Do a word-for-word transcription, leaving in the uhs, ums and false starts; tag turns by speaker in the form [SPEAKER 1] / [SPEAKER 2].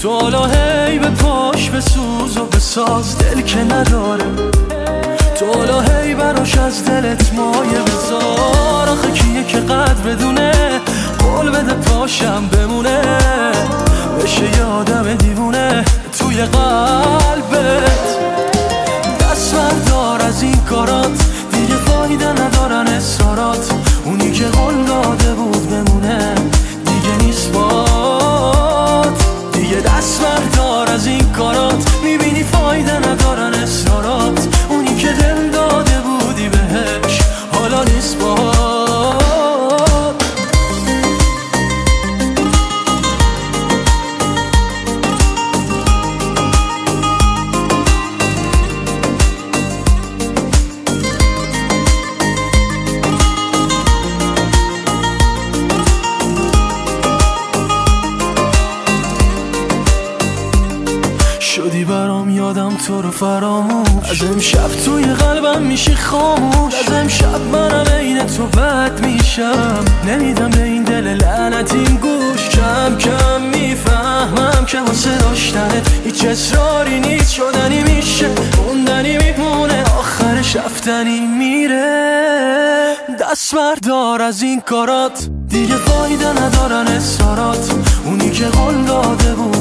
[SPEAKER 1] تو حالا هی به پاش بسوز و بساز دل که نداره، تو حالا هی براش از دلت مایه بذار. آخه کیه که قدر بدونه قول بده پاشم بمونه، بشه یه آدم دیوونه توی قلبت. دست بردار از این کارات، دیگه فایده ندارن اصرارات. اونی که قول داده بود بمونه دیگه نیست بات. دیگه دست بردار از این کارات، میبینی فایده ندارن اصرارات. اونی که دل داده بودی بهش حالا نیست بات. شدی برام یادم تو رو فراموش، از امشب توی قلبم میشی خاموش. از امشب منم عین تو بد میشم، نمیدم به این دل لعنتیم گوش. کم کم میفهمم که واسه داشتنت هیچ اصراری نیست. شدنی میشه موندنی میمونه، آخرش رفتنی میره. دست بردار از این کارات، دیگه فایده ندارن اصرارات. اونی که قول داده بود